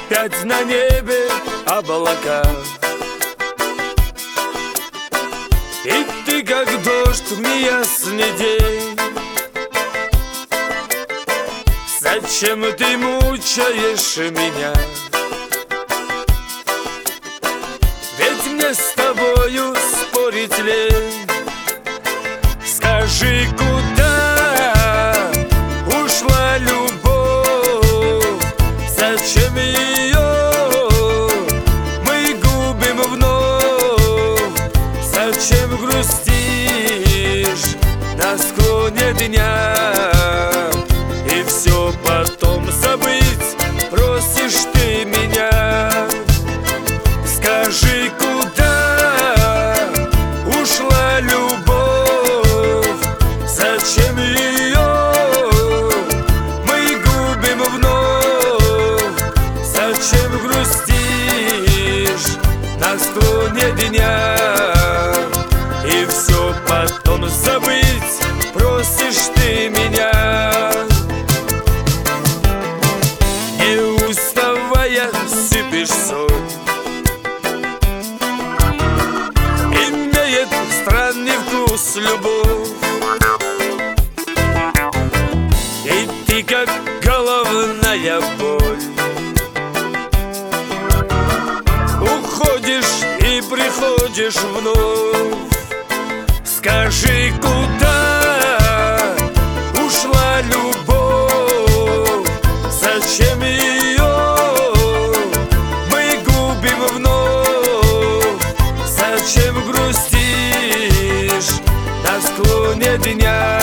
опять на небе облака. И ты, как дождь в неясный день. Зачем ты мучаешь меня? Ведь мне с тобою спорить лень. Скажи, куда ушла любовь? Зачем ее мы губим вновь? Зачем грустишь на склоне дня? И все потом забыть просишь ты меня. Скажи, куда ушла любовь? Зачем ее мы губим вновь? Зачем грустишь на склоне дня? И все потом забыть просишь ты меня. Не уставая сыпешь соль. Имеет странный вкус любовь. И ты, как головная боль, уходишь и приходишь вновь. Скажи, куда ушла любовь? Зачем ее мы губим вновь? Зачем грустишь на склоне дня?